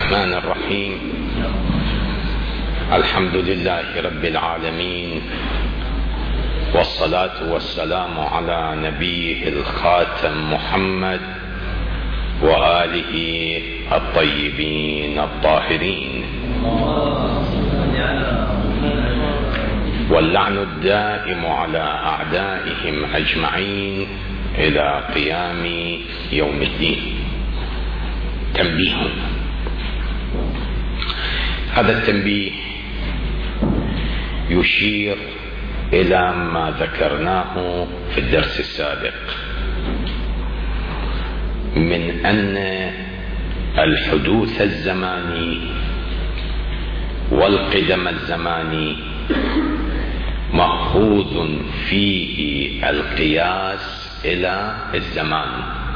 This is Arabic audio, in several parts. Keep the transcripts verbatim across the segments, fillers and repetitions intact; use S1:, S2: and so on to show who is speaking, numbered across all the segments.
S1: الرحمن الرحيم. الحمد لله رب العالمين، والصلاة والسلام على نبيه الخاتم محمد وآله الطيبين الطاهرين، واللعن الدائم على أعدائهم أجمعين إلى قيام يوم الدين. تنبيه. هذا التنبيه يشير إلى ما ذكرناه في الدرس السابق من أن الحدوث الزماني والقدم الزماني مأخوذ فيه القياس إلى الزمان.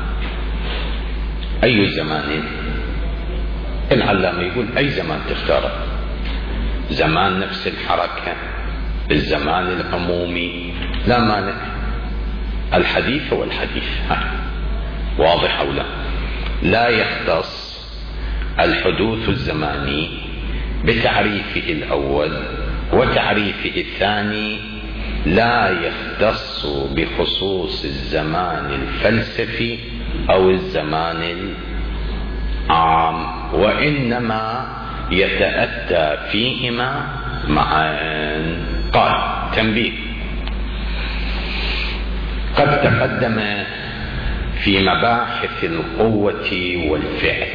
S1: أي زمان؟ العلامة يقول أي زمان تختاره، زمان نفس الحركة، الزمان العمومي، لا مانع. الحديث هو الحديث، واضح أو لا؟ لا يختص الحدوث الزماني بتعريفه الأول وتعريفه الثاني، لا يختص بخصوص الزمان الفلسفي أو الزمان العام، وإنما يتأتى فيهما معا. قال: تنبيه. قد تقدم في مباحث القوة والفعل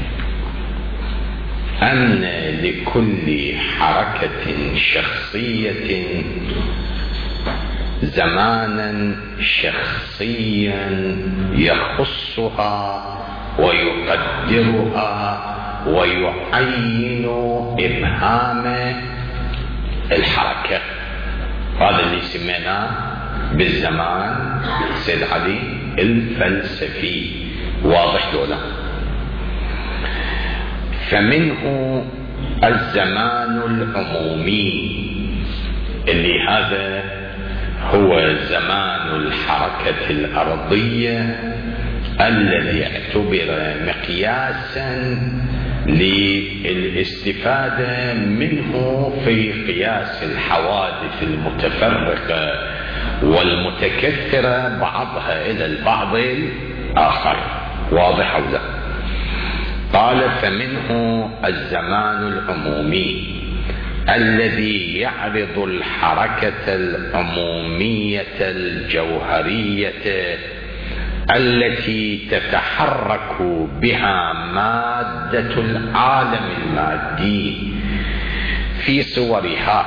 S1: أن لكل حركة شخصية زمانا شخصيا يخصها ويقدرها ويعين إبهام الحركة. هذا اللي سميناه بالزمان سيد علي الفلسفي. واضح دولا؟ فمنه الزمان العمومي اللي هذا هو زمان الحركة الأرضية الذي اعتبر مقياسا للاستفادة منه في قياس الحوادث المتفرقة والمتكثرة بعضها إلى البعض الآخر. واضح أو لا؟ قال: فمنه الزمان العمومي الذي يعرض الحركة العمومية الجوهرية التي تتحرك بها مادة العالم المادي في صورها،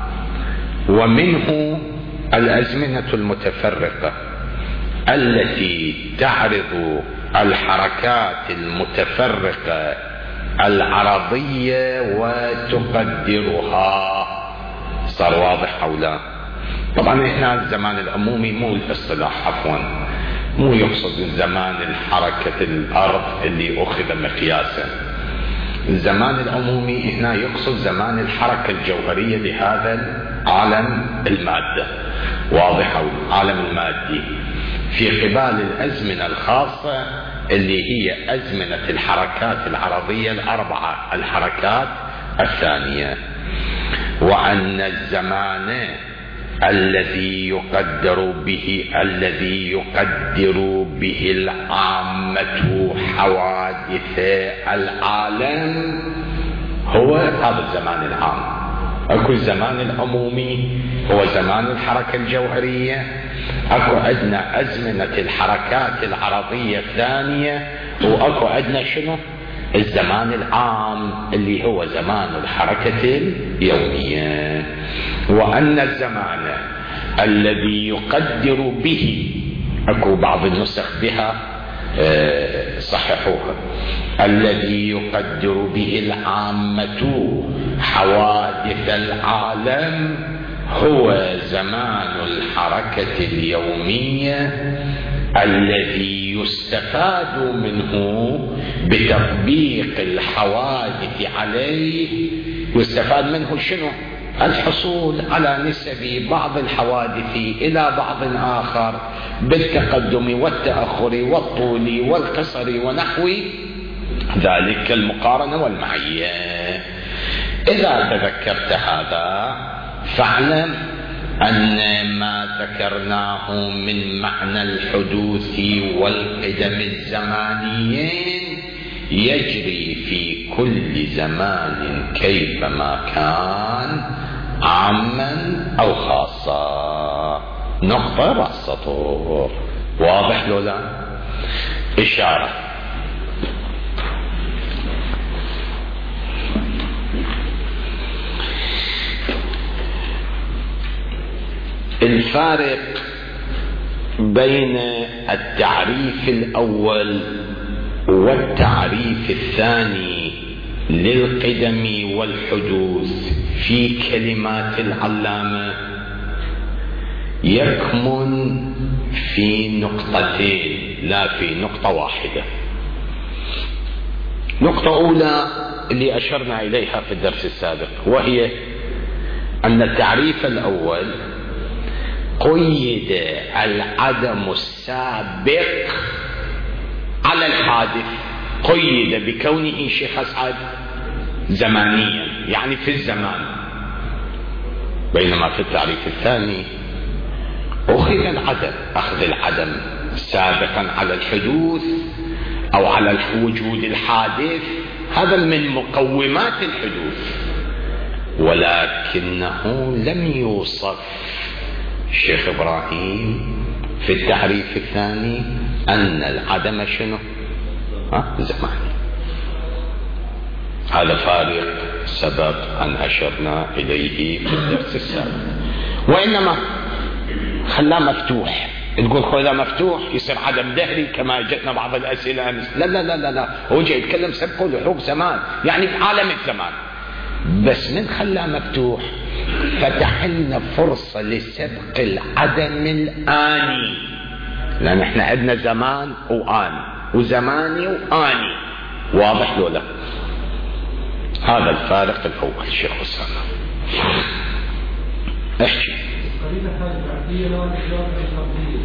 S1: ومنه الأزمنة المتفرقة التي تعرض الحركات المتفرقة العرضية وتقدرها. صار واضح أو لا؟ طبعا احنا الزمان العمومي مو الاصطلاح، عفوا مو يقصد الزمان الحركة الأرض اللي أخذ مقياسا. الزمان العمومي هنا يقصد زمان الحركة الجوهرية لهذا العالم المادة. واضح أو العالم المادي في قبال الأزمنة الخاصة اللي هي أزمنة الحركات العرضية الأربعة، الحركات الثانية. وأن الزمان الذي يقدر به الذي يقدر به العامة حوادث العالم هو هذا الزمان العام. اكو الزمان العمومي هو زمان الحركة الجوهرية، اكو عندنا أزمنة الحركات العرضية الثانية، واكو عندنا شنو؟ الزمان العام اللي هو زمان الحركة اليومية. وأن الزمان الذي يقدر به، اكو بعض النسخ بها صححوها، الذي يقدر به العامة حوادث العالم هو زمان الحركة اليومية الذي يستفاد منه بتطبيق الحوادث عليه. يستفاد منه شنو؟ الحصول على نسب بعض الحوادث إلى بعض آخر بالتقدم والتأخر والطول والقصر ونحو ذلك المقارنة والمعية. إذا تذكرت هذا فاعلم أن ما ذكرناه من معنى الحدوث والقدم الزمانيين يجري في كل زمان كيفما كان، عاما أو خاصا. نقطة رأس سطور. واضح لو لا؟ إشارة. الفارق بين التعريف الأول والتعريف الثاني للقدم والحدوث في كلمات العلامة يكمن في نقطتين لا في نقطة واحدة. نقطة أولى اللي أشرنا إليها في الدرس السابق، وهي أن التعريف الأول قيد العدم السابق على الحادث، قيد بكونه شيخ أسعد زمانيا، يعني في الزمان، بينما في التعريف الثاني أخذ العدم، أخذ العدم سابقا على الحدوث أو على وجود الحادث، هذا من مقومات الحدوث، ولكنه لم يوصف الشيخ إبراهيم في التعريف الثاني أن العدم شنو؟ ها؟ زماني. هذا فارق سبق أن أشرنا إليه في الدرس السابق، وإنما خلاه مفتوح. تقول خذها مفتوح يصير عدم دهري كما جتنا بعض الأسئلة أمس. لا لا لا لا لا، هو جاي يتكلم سبق ولحوق زمان، يعني بعالم الزمان، بس من خلاه مفتوح فتح لنا فرصة لسبق العدم الآني، لأن احنا عندنا زمان وآن وزماني وآني. واضح لو لا؟ هذا الفارق الأول. شيخ أسامة احكي.
S2: قريبا هذه العبدية لا تجرب الحربية،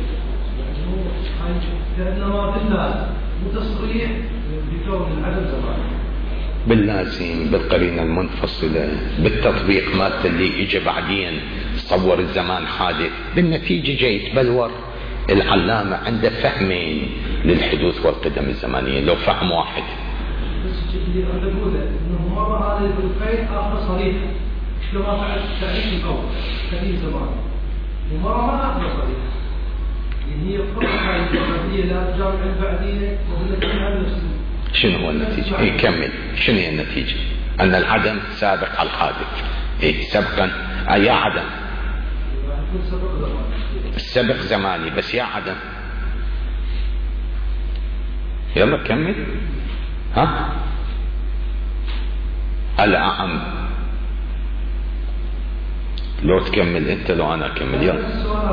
S2: لأنه بالله متصريح بكون العدم زمان،
S1: باللازم، بالقرينة المنفصلة، بالتطبيق مالته اللي اجى بعدين تصور الزمان حادث، بالنتيجة جاي يتبلور العلامة عنده فهمين للحدوث والقدم الزمانية، لو فهم واحد.
S2: بس اللي أنا بقوله إنه مرة هذا القيد آخر صريح كما فعل التعريف الأول كثير زمان، ومرة ما آخر صريح، اللي هي فرق هذه العبدية لا تجرب البعدية وبالنتيجة على نفسه.
S1: شنو هو النتيجة؟ إيه كمل. شنو هي النتيجة؟ أن العدم سابق على الحادث. إيه سبقا يا عدم، السبق زماني، بس يا عدم. يلا كمل. ها الأعم، لو تكمل انت لو انا اكمل. يلا.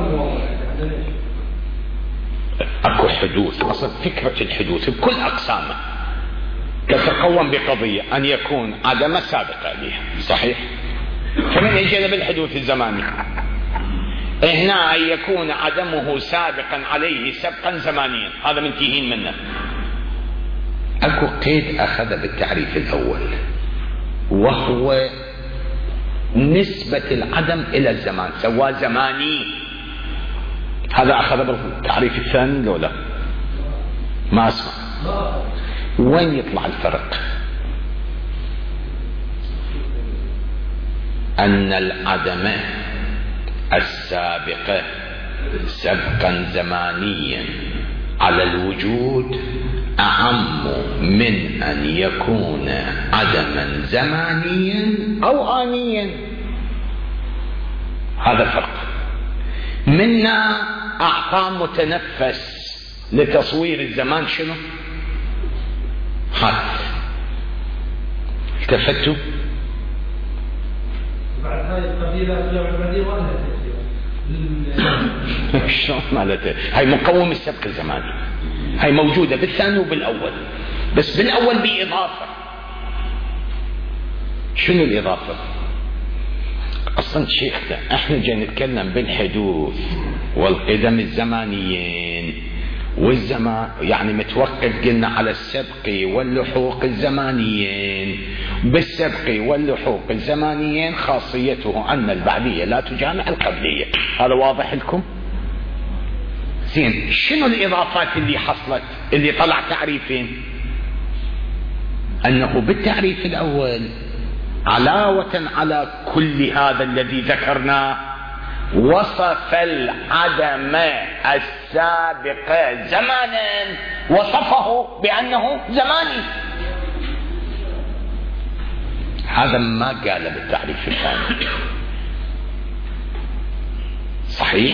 S1: اكو حدوث، اصلا فكرة الحدوث بكل اقسامه تتقوم بقضية ان يكون عدم سابقة لها، صحيح؟ فمن اجينا بالحدوث الزماني هنا ان يكون عدمه سابقا عليه سبقا زمانيا، هذا منتهين منه. اكو قيد اخذ بالتعريف الاول وهو نسبة العدم الى الزمان، سواء زماني، هذا اخذ بالتعريف الثاني لو لا؟ ما اسمع. وين يطلع الفرق؟ ان العدم السابقة سبقا زمانيا على الوجود أعم من أن يكون عدما زمانيا أو آنيا. هذا الفرق. منا أعطى متنفس لتصوير الزمان شنو؟ حادث. التفتوا؟
S2: بعد هاي القبيلة الجامعة البعدية وأنها
S1: شلون مالته؟ هاي مقوم السبق الزماني، هاي موجودة بالثاني وبالأول، بس بالأول بإضافة. شنو الإضافة؟ أصلا شيخنا احنا جاي نتكلم بالحدوث والقدم الزمانيين، والزمان يعني متوقف قلنا على السبق واللحوق الزمانيين. بالسبق واللحوق الزمانيين خاصيته أن البعدية لا تجامع القبلية. هذا واضح لكم؟ زين، شنو الإضافات اللي حصلت اللي طلع تعريفين؟ أنه بالتعريف الأول علاوة على كل هذا الذي ذكرناه وصف العدم السابق زمانا، وصفه بأنه زماني. هذا ما قال بالتعريف الثاني. صحيح؟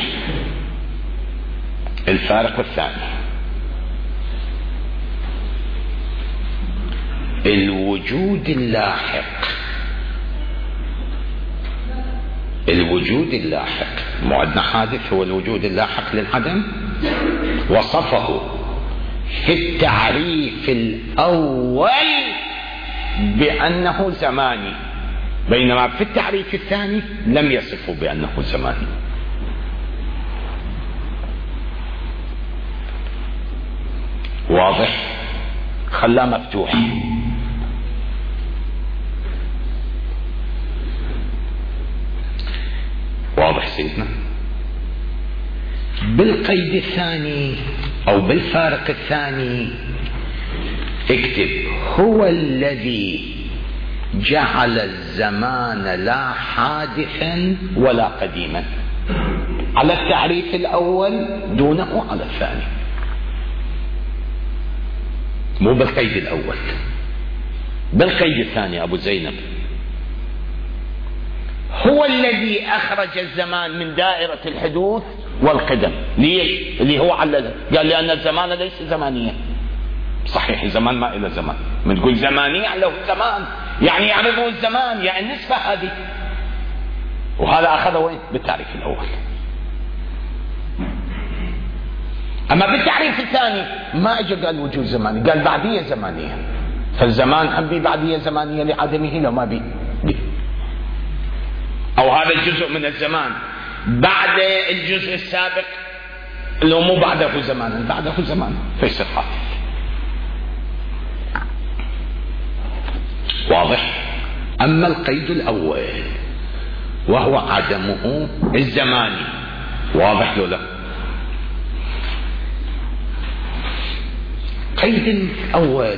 S1: الفارق الثاني الوجود اللاحق. الوجود اللاحق مو عندنا حادث هو الوجود اللاحق للعدم، وصفه في التعريف الأول بأنه زماني، بينما في التعريف الثاني لم يصفه بأنه زماني. واضح؟ خلاه مفتوح. واضح سيدنا؟ بالقيد الثاني أو بالفارق الثاني اكتب هو الذي جعل الزمان لا حادثا ولا قديما، على التعريف الأول دونه على الثاني، مو بالقيد الأول، بالقيد الثاني. أبو زينب هو الذي أخرج الزمان من دائرة الحدوث والقدم. ليش؟ اللي هو علل قال لأن الزمان ليس زمانيا. صحيح الزمان ما إلى زمان، من تقول زماني له زمان يعني يعرضه الزمان، يعني النسبة هذه، وهذا أخذه وين؟ بالتعريف الأول. أما بالتعريف الثاني ما اجى قال وجود زماني، قال بعدية زمانية. فالزمان هم بي بعدية زمانية لعدمه لو ما بي, بي. أو هذا الجزء من الزمان بعد الجزء السابق لو مو بعده زمان، بعده زمان فيصير حادث. واضح؟ أما القيد الأول وهو عدمه الزماني، واضح لو لا؟ قيد الأول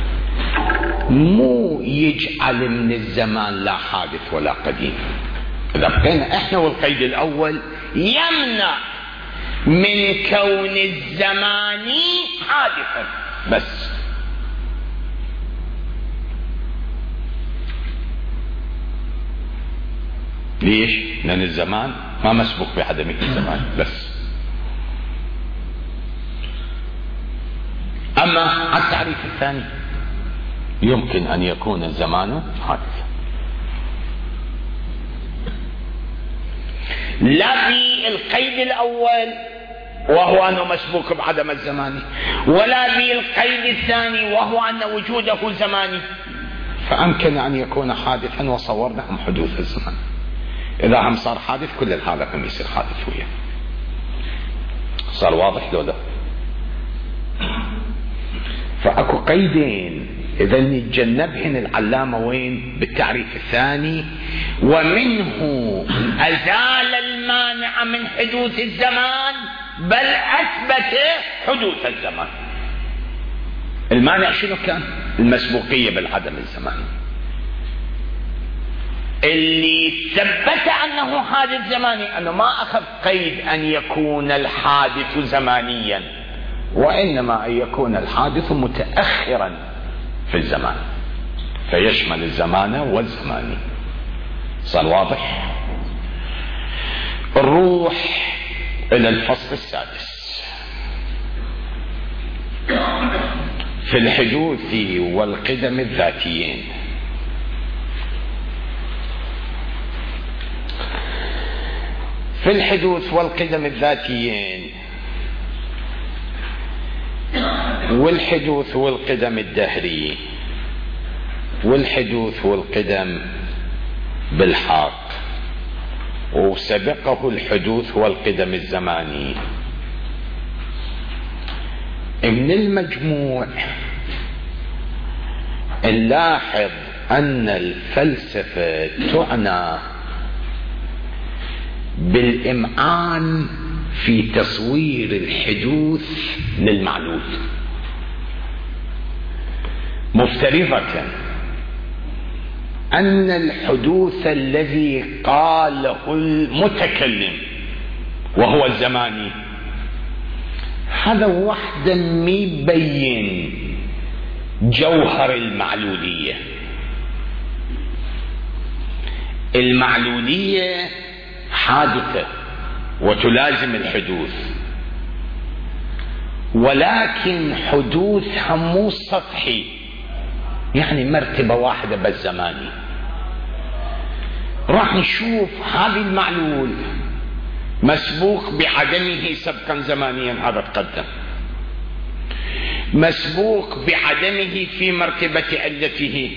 S1: مو يجعل من الزمان لا حادث ولا قديم. إذا بقينا إحنا والقيد الأول يمنع من كون الزمان حادثا بس. ليش؟ لأن الزمان ما مسبوق بعدم الزمان بس. أما على التعريف الثاني يمكن أن يكون الزمان حادثا، لا في القيد الأول وهو أنه مسبوق بعدم الزمان، ولا في القيد الثاني وهو أن وجوده زماني، فأمكن أن يكون حادثا وصورناهم حدوث الزمان. إذا هم صار حادث كل الحالة هم يصير حادث وياه. صار واضح لو لا؟ فأكو قيدين إذا نتجنبهن العلامة وين؟ بالتعريف الثاني. ومنه أزال المانع من حدوث الزمان بل أثبت حدوث الزمان. المانع شنو كان؟ المسبوقية بالعدم الزماني. اللي ثبت أنه حادث زماني أنه ما أخذ قيد أن يكون الحادث زمانيا، وإنما أن يكون الحادث متأخرا في الزمان فيشمل الزمان والزماني. صار واضح؟ الروح إلى الفصل السادس في الحدوث والقدم الذاتيين. في الحدوث والقدم الذاتيين والحدوث والقدم الدهري والحدوث والقدم بالحاق، وسبقه الحدوث والقدم الزماني. من المجموع نلاحظ أن الفلسفة تعنى بالإمعان في تصوير الحدوث للمعلول، مفترضة أن الحدوث الذي قاله المتكلم وهو الزماني هذا وحده مبين جوهر المعلولية. المعلولية حادثة وتلازم الحدوث، ولكن حدوثها مو سطحي، يعني مرتبة واحدة بالزماني. راح نشوف هذا المعلول مسبوق بعدمه سبقا زمانيا، هذا تقدم، مسبوق بعدمه في مرتبة علته،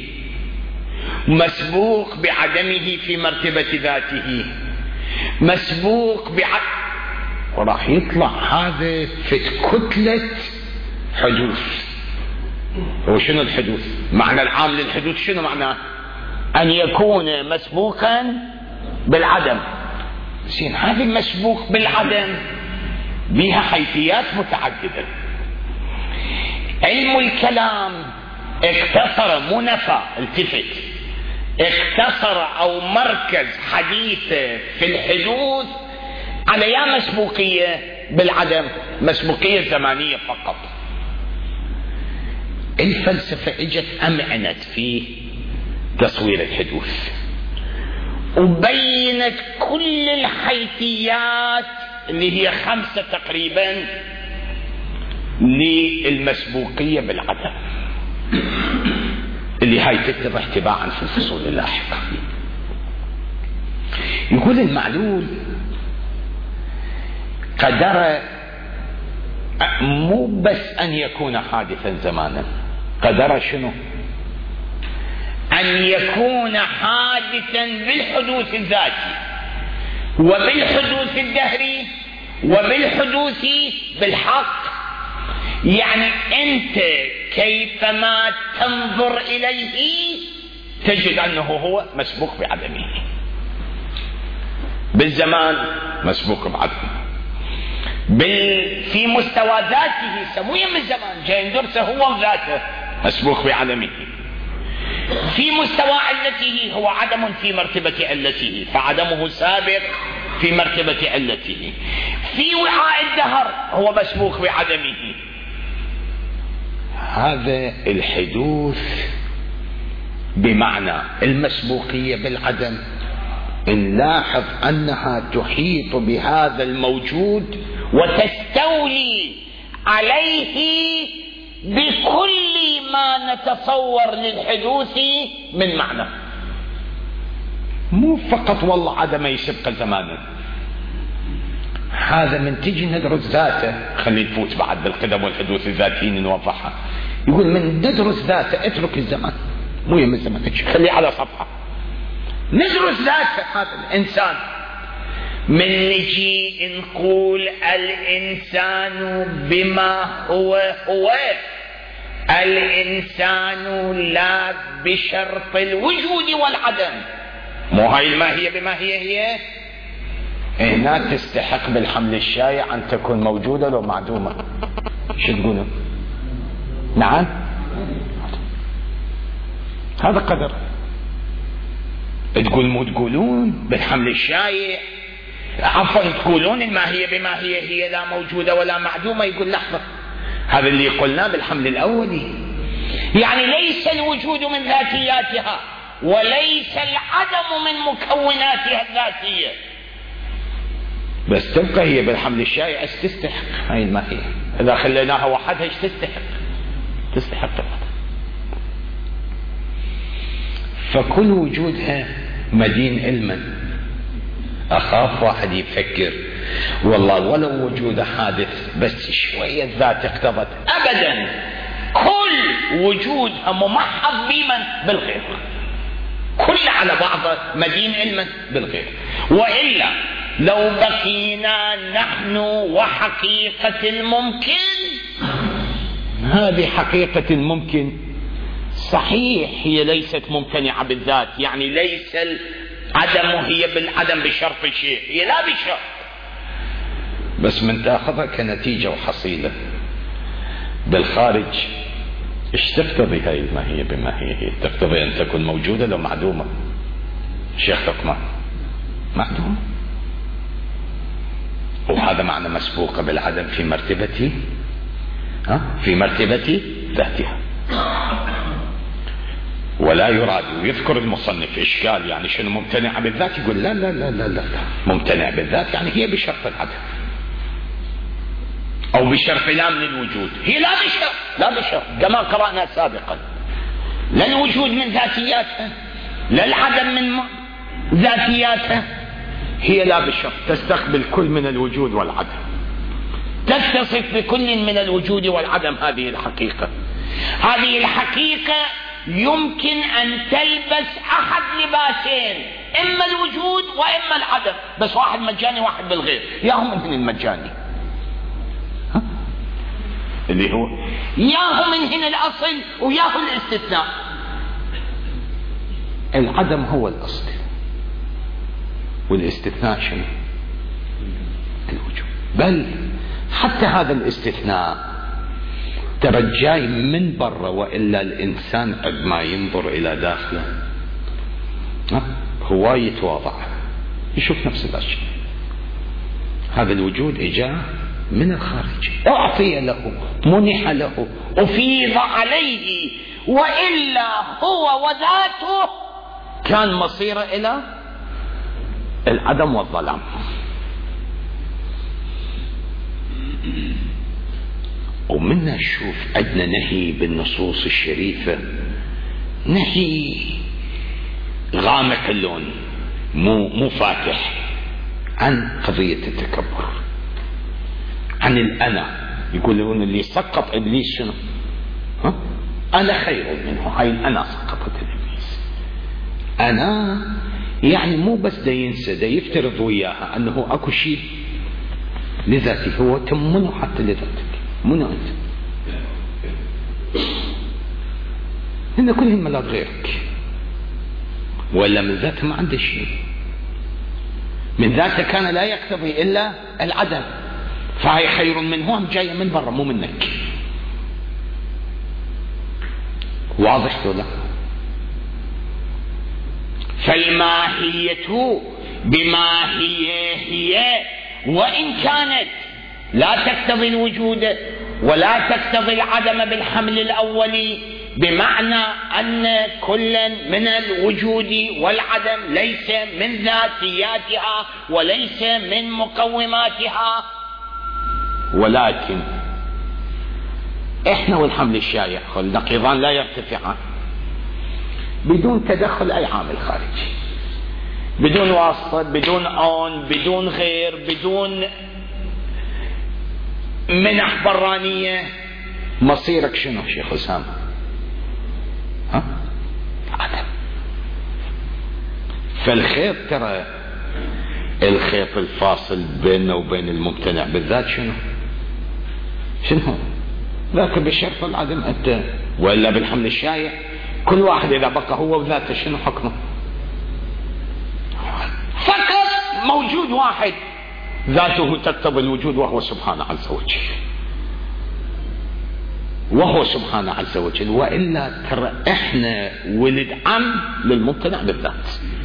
S1: مسبوق بعدمه في مرتبة ذاته، مسبوق بعد، وراح يطلع هذا في كتلة حدوث. هو شنو الحدوث؟ معنى العام للحدوث شنو معناه؟ أن يكون مسبوقا بالعدم. زين، هذه مسبوق بالعدم بها حيثيات متعددة. علم الكلام اقتصر، مو نفى، التفت، اقتصر أو مركز حديثه في الحدوث على يا مسبوقية بالعدم، مسبوقية زمانية فقط. الفلسفة اجت أمعنت في تصوير الحدوث وبينت كل الحيثيات اللي هي خمسة تقريبا للمسبوقية بالعدم، اللي هاي تتضح تباعا في الفصول اللاحقة. يقول المعلول قدر مو بس أن يكون حادثا زمانا، قدر شنو؟ أن يكون حادثا بالحدوث الذاتي وبالحدوث الدهري وبالحدوث بالحق. يعني أنت كيفما تنظر إليه تجد أنه هو مسبوق بعدمه، بالزمان مسبوق بعدمه، بال... في مستوى ذاته سمويا من الزمان جاي ندرسه هو ذاته مسبوق بعدمه، في مستوى علته هو عدم في مرتبة علته فعدمه سابق في مرتبة علته، في وعاء الدهر هو مسبوق بعدمه. هذا الحدوث بمعنى المسبوقية بالعدم نلاحظ أنها تحيط بهذا الموجود وتستولي عليه بكل ما نتصور للحدوث من معنى، مو فقط والله عدم يسبق زمانا. هذا من تجي ندرس ذاته، خلي نفوت بعد بالقدم والحدوث الذاتيين نوضحها. يقول من ندرس ذاته اترك الزمان، مو يم الزمان، خليه على صفحة ندرس ذاته. هذا الإنسان من نجي نقول الإنسان بما هو هو، الإنسان لا بشرط الوجود والعدم. مو هاي الماهية بما هي هي هنا تستحق بالحمل الشائع أن تكون موجودة لو معدومة. شو تقولون؟ نعم، هذا قدر. تقول مو تقولون بالحمل الشائع، عفوا تقولون الماهية بما هي هي لا موجودة ولا معدومة. يقول لحظة، هذا اللي قلناه بالحمل الأولي، يعني ليس الوجود من ذاتياتها وليس العدم من مكوناتها الذاتية، بس تبقى هي بالحمل الشائع تستحق هاي الماهية. إذا خليناها وحدها ايش تستحق؟ تستحق العدم. فكل وجودها مدين علما. أخاف واحد يفكر والله ولو وجود حادث بس شوية ذات اقتضت، أبدا، كل وجودها ممحض بمن؟ بالغير، كل على بعضه مدين علما بالغير. وإلا لو بقينا نحن وحقيقة الممكن هذه حقيقة الممكن. صحيح هي ليست ممتنعة بالذات، يعني ليس العدم هي بالعدم بشرط شيء، هي لا بشرط، بس من تأخذها كنتيجة وحصيلة بالخارج. ايش تقتضي هاي الماهية بما هي هي؟ تقتضي ان تكون موجودة لو معدومة. شيخ لقمان معدومة، وهذا معنى مسبوقة بالعدم في مرتبة ها في مرتبة ذاتها. ولا يراد، ويذكر المصنف إشكال، يعني شنو ممتنع بالذات؟ يقول لا لا لا لا لا ممتنع بالذات يعني هي بشرط العدم أو بشرط لا من الوجود، هي لا بشرط، لا بشرط كما قرأنا سابقا، لا الوجود من ذاتياتها لا العدم من ذاتياتها، هي لا بشرط، تستقبل كل من الوجود والعدم، تتصف بكل من الوجود والعدم. هذه الحقيقة، هذه الحقيقة يمكن أن تلبس أحد لباسين، إما الوجود وإما العدم، بس واحد مجاني واحد بالغير. ياهو من المجاني ها؟ اللي هو ياهو من هنا الأصل وياهو الاستثناء. العدم هو الأصل والاستثناء شنو؟ الوجود. بل حتى هذا الاستثناء ترى جاي من برا، وإلا الإنسان قد ما ينظر إلى داخله هو يتواضع يشوف نفس الأشياء. هذا الوجود إجاه من الخارج، أعطي له، منح له، أفيض عليه، وإلا هو وذاته كان مصيره إلى العدم والظلام. ومنا نشوف عندنا نهي بالنصوص الشريفة، نهي غامق اللون، مو مو فاتح، عن قضية التكبر، عن الأنا. يقولون اللي سقط إبليس شنو؟ ها؟ أنا خير منه. هاي الأنا سقطت إبليس. أنا يعني مو بس دا ينسى، دا يفترض وياها أنه أكو شيء لذاته، هو تمنه حتى لذاتك، منو أنت؟ هن كلهم ملاك غيرك، ولا من ذاته ما عنده شيء، من ذاته كان لا يقتضي إلا العدم، فهي خير منه، هم جاية من برا مو منك. واضح ولا؟ فالماهية بما هي هي، وإن كانت لا تقتضي الوجود ولا تقتضي العدم بالحمل الأولي، بمعنى أن كل من الوجود والعدم ليس من ذاتياتها وليس من مقوماتها، ولكن إحنا والحمل الشائع النقيضان لا يرتفعان بدون تدخل أي عامل خارجي، بدون واسطة، بدون عون، بدون غير، بدون منح برانية. مصيرك شنو شيخ أسامة؟ ها؟ عدم. فالخيط ترى الخيط الفاصل بيننا وبين الممتنع بالذات شنو؟ شنو؟ ذاك بشرط العدم أنت، وإلا بالحمل الشائع كل واحد إذا بقى هو وذاته شنو حكمه؟ فقط موجود واحد ذاته تقتضي الوجود، وهو سبحانه عز وجل، وهو سبحانه عز وجل. وإلا ترى إحنا ولد عم للممتنع بالذات،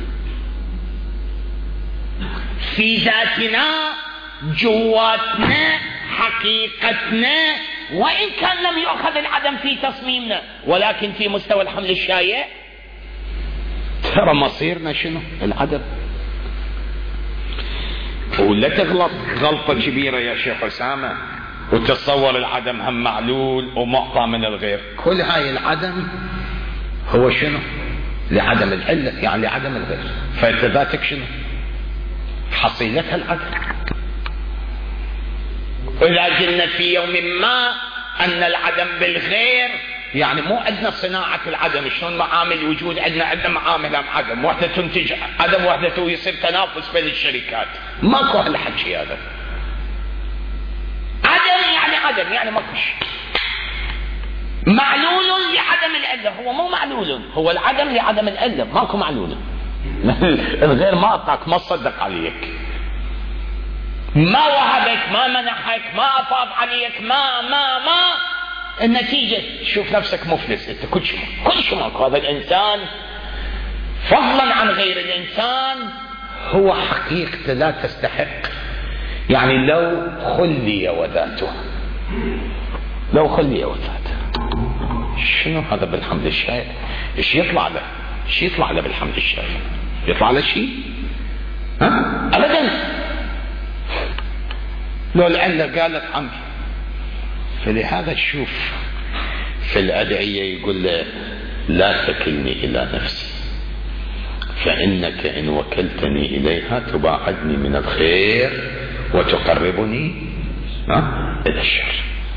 S1: في ذاتنا، جواتنا، حقيقتنا، وإن كان لم يؤخذ العدم في تصميمنا، ولكن في مستوى الحمل الشائع ترى مصيرنا شنو؟ العدم. ولا تغلط غلطة كبيرة يا شيخ أسامة وتتصور العدم هم معلول ومعطى من الغير. كل هاي العدم هو شنو؟ لعدم العلة، يعني لعدم الغير. فأنت ذاتك شنو؟ حصيلتها العدم. إذا قلنا في يوم ما أن العدم بالغير، يعني مو عندنا صناعة العدم، شلون معامل وجود عندنا عندنا معامل عدم، وحدة تنتج عدم، وحدة يصير تنافس بين الشركات، ماكو هالحكي هذا. عدم يعني عدم، يعني ماكو شيء. معلول لعدم العلة، هو مو معلول، هو العدم لعدم العلة، ماكو معلول. الغير ما أعطاك، ما صدق عليك، ما وهبك، ما منحك، ما أفاض عليك، ما ما ما النتيجة تشوف نفسك مفلس. انت كل شيء كل شيء ماكو. هذا الإنسان فضلا عن غير الإنسان هو حقيقة لا تستحق. يعني لو خلي وذاته، لو خلي وذاته، شنو هذا بالحمد الشايع؟ ايش يطلع له؟ ايش يطلع له بالحمد الشايع؟ يطلع له شيء؟ ها؟ أبدا. لو العلة قالت عنه. فلهذا تشوف في الأدعية يقول له لا تكلني إلى نفسي فإنك إن وكلتني إليها تباعدني من الخير وتقربني إلى الشر.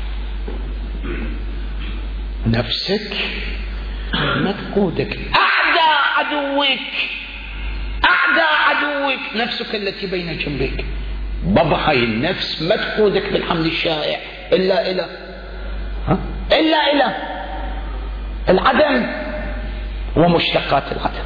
S1: نفسك ما تقودك، أعدى عدوك، أعدى عدوك نفسك التي بين جنبك. بابا هاي النفس ما تقودك بالحمد الشائع إلا إلى ها؟ إلا إلى العدم ومشتقات العدم.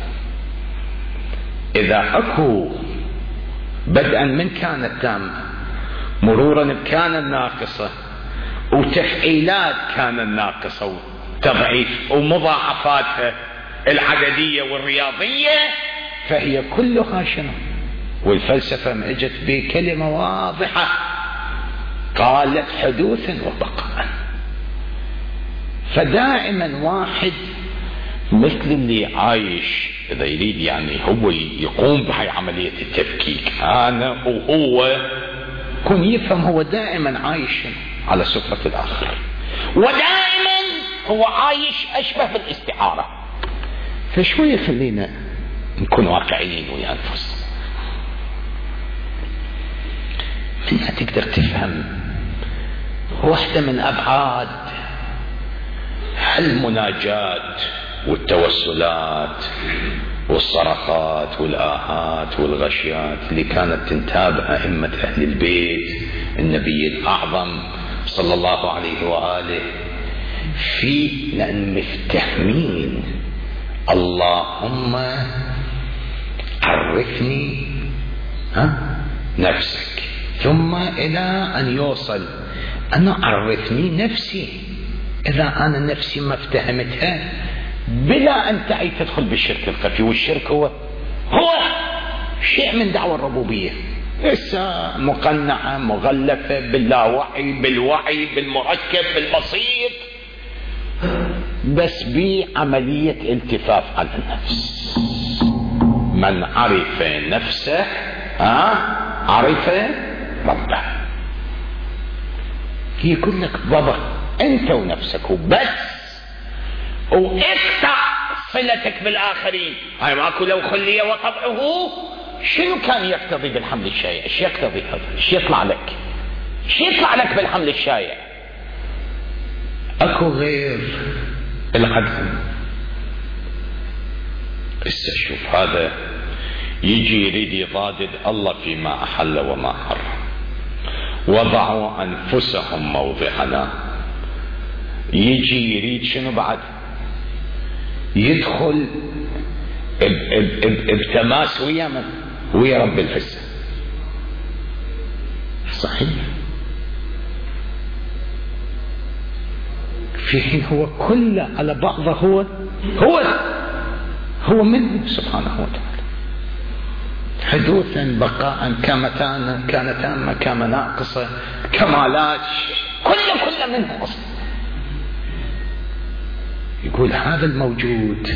S1: إذا أكو بدءا من كان التام مرورا بكان الناقصة وتفعيلات كان الناقصة وتضعيف ومضاعفاتها العددية والرياضية، فهي كلها شنو؟ والفلسفة ما اجت بكلمة واضحة قالت حدوثا وبقاء. فدائما واحد مثل اللي عايش إذا يريد يعني هو يقوم بهاي عملية التفكيك أنا وهو كن يفهم هو دائما عايش على سفرة الآخر، ودائما هو عايش أشبه بالاستعارة. فشوية خلينا نكون واقعيين ويا أنفسنا. منها تقدر تفهم واحدة من أبعاد المناجات والتوسلات والصرخات والآهات والغشيات اللي كانت تنتاب أئمة أهل البيت النبي الأعظم صلى الله عليه وآله، في لأن مفتهمين اللهم عرفني ها نفسك، ثم إلى أن يوصل أنا عرفني نفسي. إذا أنا نفسي ما افتهمتها بلا أن تعي تدخل بالشرك الخفي. والشرك هو هو شيء من دعوة الربوبية، لسه مقنعة مغلفة باللاوعي بالوعي بالمركب بالبسيط، بس بعملية التفاف على النفس. من عرف نفسه ها عرف ربه. يقول لك بابا انت ونفسك وبس، واقطع صلتك بالاخرين. هاي ماكو لو خلي وطبعه. شنو كان يقتضي بالحمل الشايع؟ ايش يقتضي هذا؟ ايش يطلع لك؟ ايش يطلع لك بالحمل الشايع؟ اكو غير العدل. استشوف هذا يجي يريد يضادد الله فيما احل وما حرم. وضعوا انفسهم موضعنا. يجي يريد شنو بعد؟ يدخل بتماس ويا من؟ ويا رب العزة. صحيح. في حين هو كله على بعضه هو هو هو منه سبحانه وتعالى. حدوثا بقاء كامتان كان تامة كما ناقصة كمالات كله كله منه أصلا. يقول هذا الموجود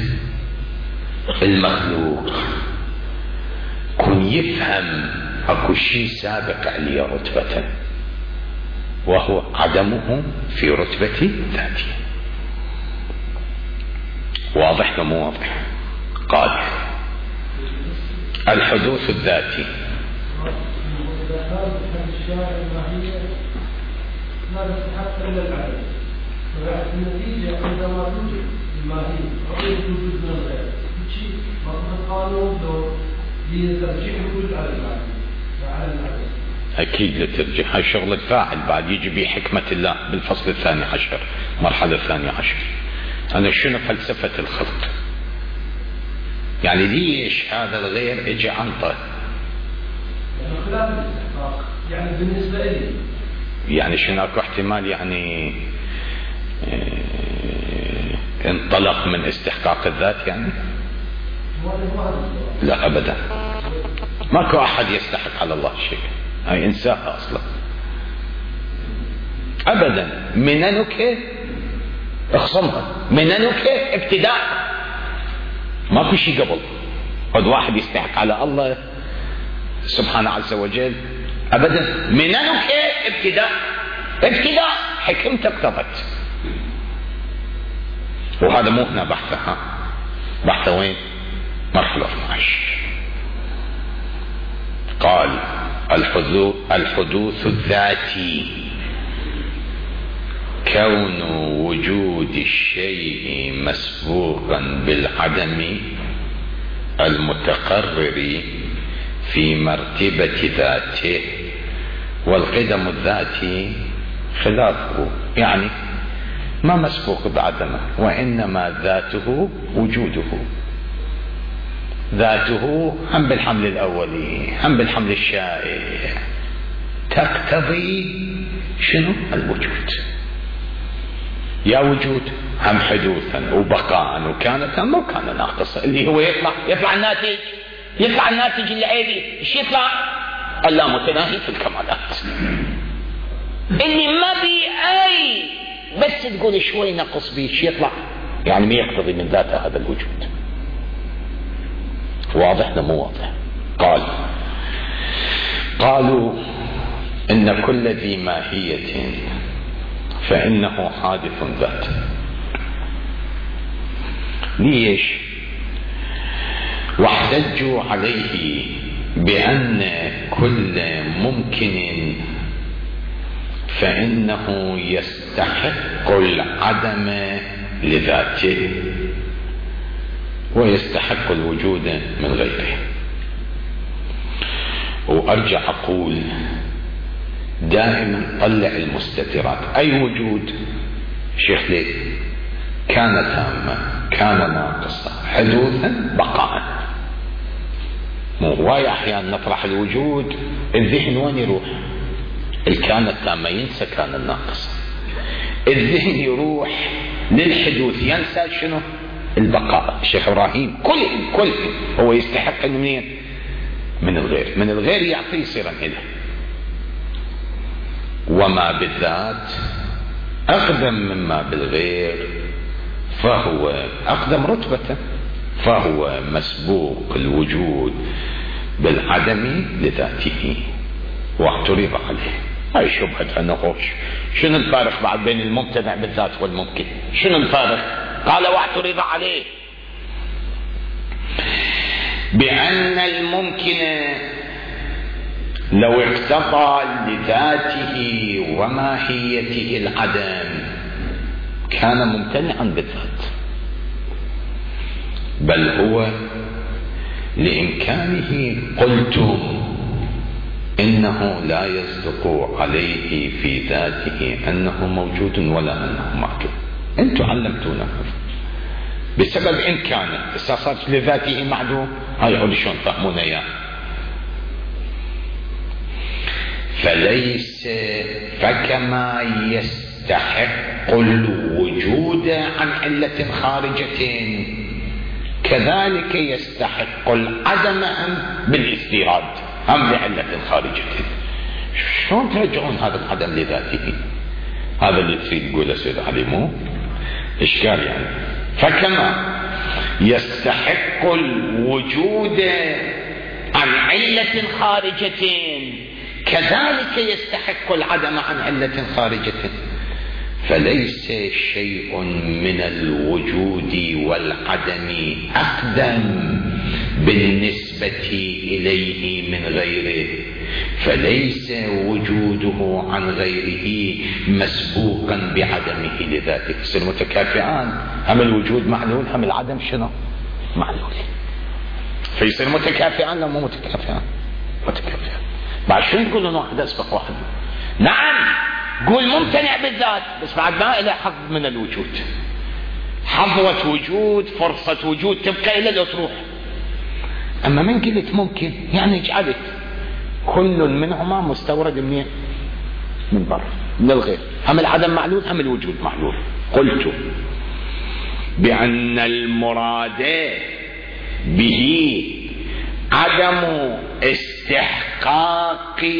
S1: المخلوق كن يفهم اكو شيء سابق عليه رتبة وهو عدمه في رتبة ذاته. واضح ومو واضح؟ قال الحدوث الذاتي
S2: النتيجة عندما توجد الماهية أو توجد من الغير شيء ما قالوا لو لترجيح كل على المعنى على العدد.
S1: أكيد لترجع. هاي شغل الفاعل بعد يجي به حكمة الله بالفصل الثاني عشر، مرحلة الثانية عشر. أنا شنو فلسفة الخلق؟ يعني ليش هذا الغير اجى عنطه؟
S2: يعني خلاف الاستحقاق، يعني بالنسبة لي
S1: يعني شنو اكو احتمال يعني اه انطلق من استحقاق الذات يعني؟ لا ابدا، ماكو احد يستحق على الله شيء، هاي انساها اصلا ابدا. مننك اخصمها، مننك ابتداء، ماكو شيء قبل. قد واحد يستحق على الله سبحانه عز وجل ابدا. مننك ابتداء، ابتداء حكمت اقتضت. وهذا مو هنا بحثها، بحثه وين؟ مرحلة اثني عشر. قال الحدوث الذاتي كون وجود الشيء مسبوقا بالعدم المتقرر في مرتبة ذاته، والقدم الذاتي خلافه، يعني ما مسبوق بعدمه، وإنما ذاته وجوده. ذاته هم بالحمل الأولي هم بالحمل الشائع تقتضي شنو؟ الوجود. يا وجود هم حدوثا وبقاء وكانت مو كان ناقصة، اللي هو يطلع يطلع الناتج، يطلع الناتج العيبي. ايش يطلع؟ اللامتناهي في الكمالات، اللي ما بي اي بس تقول شوي نقص بيه ايش يطلع؟ يعني ما يقتضي من ذاته هذا الوجود. واضح ولا مو واضح؟ قال قالوا ان كل ذي ماهية فانه حادث ذاته. ليش؟ واحتجوا عليه بأن كل ممكن فإنه يستحق العدم لذاته ويستحق الوجود من غيره. وأرجع أقول دائما طلع المستترات. أي وجود شيخ ليه؟ كان تاما، كان ناقصا، حدوثا، بقاء. مو هواي احيانا نطرح الوجود الذهن وين يروح؟ الكان التامة ينسى كان الناقص، الذهن يروح للحدوث ينسى شنو؟ البقاء. الشيخ ابراهيم كل كل هو يستحق منين؟ من الغير، من الغير يعطيه صيرا إله. وما بالذات أقدم مما بالغير فهو أقدم رتبة، فهو مسبوق الوجود بالعدم لذاته واعترض عليه. هاي شبهة النقوش. شنو الفارق بعد بين الممتنع بالذات والممكن؟ شنو الفارق؟ قال واعترض عليه بأن الممكن لو اقتضى لذاته وماهيته العدم كان ممتنعا بالذات، بل هو لإمكانه قلت إنه لا يصدق عليه في ذاته أنه موجود ولا أنه معدوم. أنتم علمتونا بسبب إمكانه صارت لذاته معدوم. هاي يقول شلون فهمونا إياه؟ فليس فكما يستحق الوجود عن علة خارجة كذلك يستحق العدم بالاستيراد هم لعلة خارجة. شلون ترجعون هذا العدم لذاته؟ هذا اللي تريد تقوله سيد علي مو إشكال يعني. فكما يستحق الوجود عن علة خارجة كذلك يستحق العدم عن علة خارجة. فليس شيء من الوجود والعدم أقدم بالنسبة إليه من غيره، فليس وجوده عن غيره مسبوقا بعدمه لذاته. يصير متكافئان، هم الوجود معلول هم العدم شنو؟ معلول. فيصير متكافئان لو مو متكافئان؟ متكافئان. بعد شو تقولون واحد أسبق واحد؟ نعم قول ممتنع بالذات، بس بعد ما له حظ من الوجود، حظوة وجود، فرصة وجود تبقى إلى لو تروح. أما من قلت ممكن يعني جعلت كل منهما مستورد منين؟ من بر، من الغير، هم العدم معلول هم الوجود معلول. قلت بأن المراد به عدم استحقاق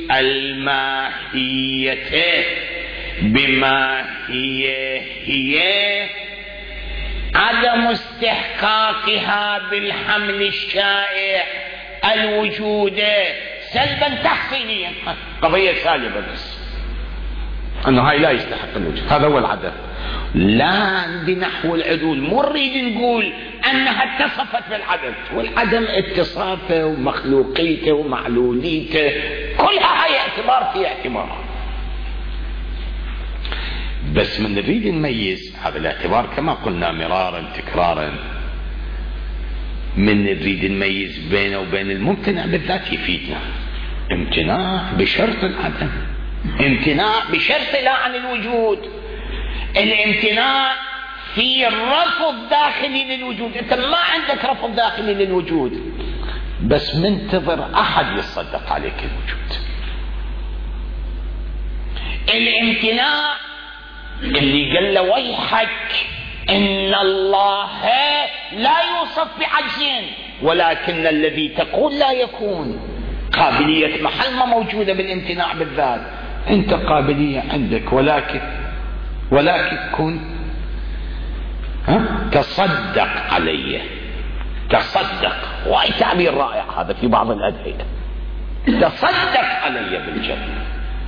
S1: الماهية بما هي هي، عدم استحقاقها بالحمل الشائع الوجود سلبا تحصيليا، قضية سالبة بس أنه هاي لا يستحق الوجود، هذا هو العدم. لا بنحو العدول، مو نريد نقول أنها اتصفت بالعدم، والعدم اتصافه ومخلوقيته ومعلوليته كلها هاي اعتبار في اعتبار، بس من نريد نميز هذا الاعتبار كما قلنا مرارا تكرارا، من نريد نميز بينه وبين الممتنع بالذات يفيدنا امتناع بشرط العدم، امتناع بشرط لا عن الوجود. الامتناع في الرفض داخلي للوجود، انت ما عندك رفض داخلي للوجود بس منتظر احد يصدق عليك الوجود. الامتناع اللي قال له ويحك ان الله لا يوصف بعجز، ولكن الذي تقول لا يكون، قابلية محل ما موجودة بالامتناع بالذات، انت قابلية عندك ولكن ولكن كن ها تصدق علي، تصدق، واي تعبير رائع هذا في بعض الأدعية، تصدق علي بالجنة،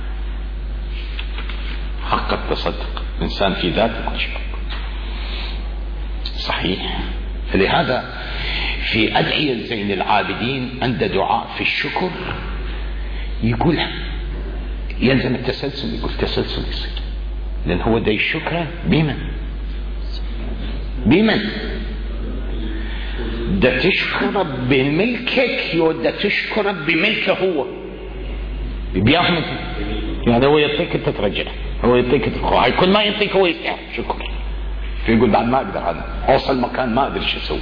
S1: حق التصدق إنسان في ذاته كل شيء صحيح. فلهذا في أدعية زين العابدين عند دعاء في الشكر يقول يلزم التسلسل، يقول تسلسل يصير، لأن هو دي الشكر بمن بمن دا تشكر بملكك يودا تشكر بملكه هو بياخذ، يعني هو يعطيك انت ترجع، هو يعطيك تدخل، كل ما يعطيك هو يستحق شكر. فيقول بعد ما اقدر هذا اوصل مكان ما ادري شو اسوي.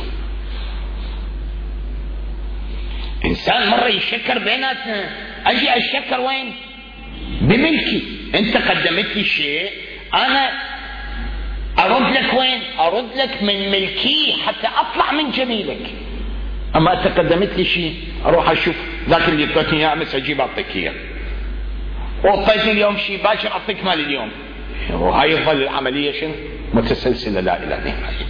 S1: انسان مره يشكر بيناتنا، اجي اشكر وين؟ بملكي، انت قدمت لي شيء انا ارد لك وين؟ ارد لك من ملكي حتى اطلع من جميلك. اما انت قدمت لي شيء اروح اشوف ذاك اللي اعطيتني اياه امس اجيب اعطيك اياه، واعطيتني اليوم شيء باكر اعطيك مال اليوم، وهاي يظل العمليه شنو؟ متسلسله لا الى نهايه.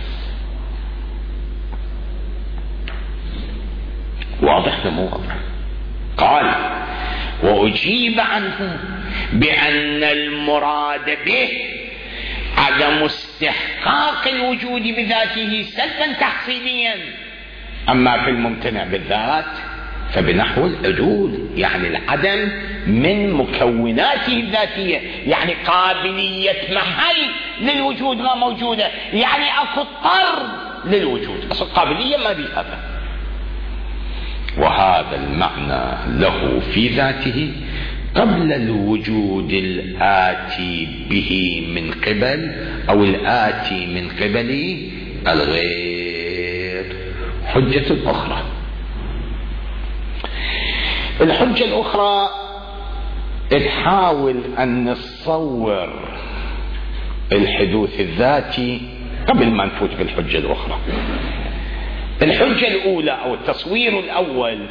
S1: واضح مو واضح؟ قال واجيب عنه بان المراد به عدم استحقاق الوجود بذاته سلبا تحصيليا، اما في الممتنع بالذات فبنحو العدول، يعني العدم من مكوناته الذاتية، يعني قابلية محل للوجود ما موجودة، يعني اكو اضطر للوجود، اصل قابلية ما بي هذا. وهذا المعنى له في ذاته قبل الوجود الآتي به من قبل أو الآتي من قبل الغير. حجة أخرى، الحجة الأخرى تحاول أن نتصور الحدوث الذاتي قبل ما نفوت بالحجة الأخرى. الحجة الأولى أو التصوير الأول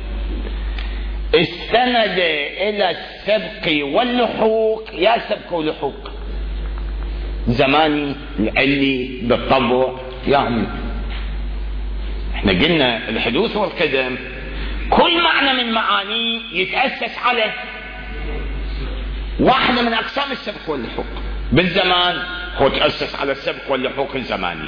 S1: استند إلى السبق واللحوق، يا سبق ولحوق زماني العلي بالطبع يا عمي. احنا قلنا الحدوث والقدم كل معنى من معانيه يتأسس على واحدة من أقسام السبق واللحوق. بالزمان هو تأسس على السبق واللحوق الزماني.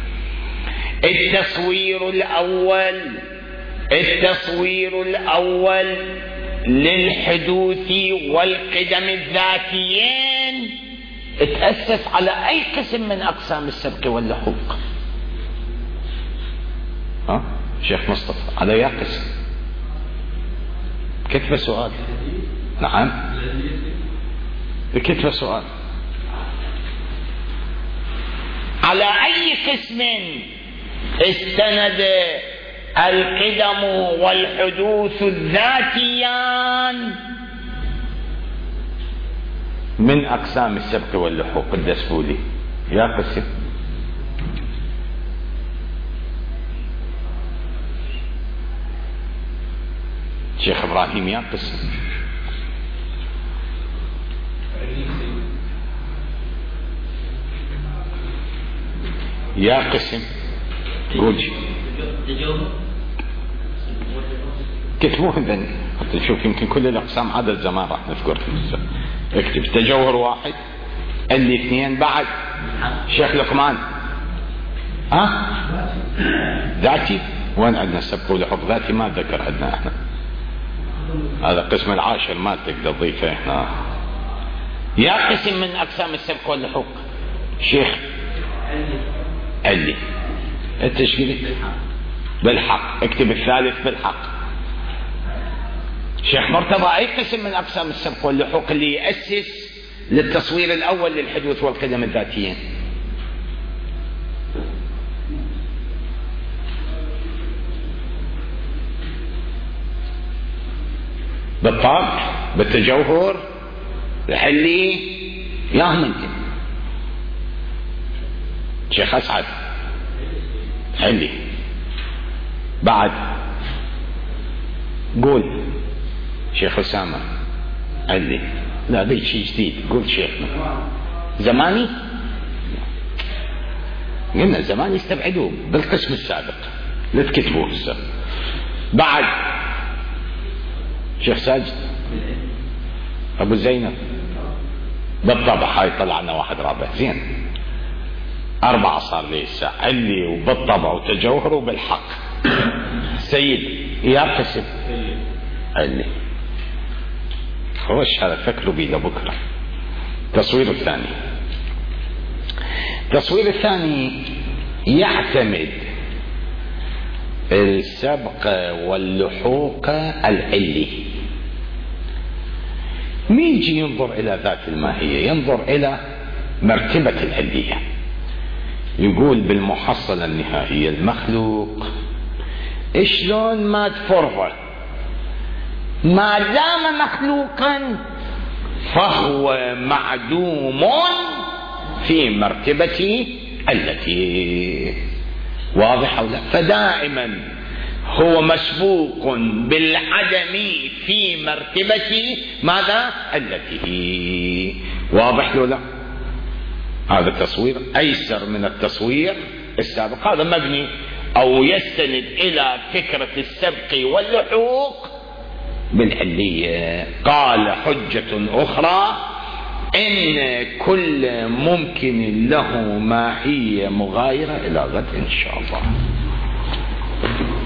S1: التصوير الأول التصوير الأول للحدوث والقدم الذاتيين تأسس على أي قسم من أقسام السبق واللحوق؟ ها شيخ مصطفى على أي قسم؟ كتب سؤال. نعم كتب سؤال. على أي قسم استند القدم والحدوث الذاتيان من أقسام السبق واللحوق؟ الدسفولي يا قسم. شيخ إبراهيم يا قسم. يا قسم قول. كتبوه ذن حتى نشوف يمكن كل الأقسام عدد زمان راح نذكر. اكتب تجوهر واحد، اللي اثنين بعد شيخ لقمان. ها ذاتي وين عندنا السبق واللحوق؟ ذاتي ما ذكر عندنا احنا، هذا قسم العاشر ما تقدر تضيفه احنا. يا قسم من أقسام السبق واللحوق شيخ اللي التشكيل بالحق. اكتب الثالث بالحق. شيخ مرتضى اي قسم من اقسام السبق واللحوق اللي يأسس للتصوير الاول للحدوث والقدم الذاتيين؟ بالطبع بالتجوهر الحلي ياهم انت. شيخ اسعد حلي بعد قول. شيخ أسامة علي. لا ذي شيء جديد قول شيخنا. زماني قلنا زماني استبعدوه بالقسم السابق لا تكتبوه السابق. بعد شيخ ساجد أبو زينب بالطبع. هاي طلعنا واحد رابع زين. أربعة صار لي الساعة علي وبالطبع وتجوهر وبالحق. سيد يا قسم علي. خوش هذا فكروا بيه لبكرة. التصوير الثاني. التصوير الثاني يعتمد السبق واللحوق العلي. مين يجي ينظر إلى ذات الماهية؟ ينظر إلى مرتبة العلية. يقول بالمحصلة النهائية المخلوق شلون ما تفرغ ما دام مخلوقا فهو معدوم في مرتبة التي. واضح أو لا؟ فدائما هو مسبوق بالعدم في مرتبة ماذا؟ التي. واضح له لا؟ هذا التصوير أيسر من التصوير السابق. هذا مبني أو يستند إلى فكرة السبق واللحوق بالعلية. قال حجة أخرى إن كل ممكن له ماهية مغايرة. إلى غد إن شاء الله.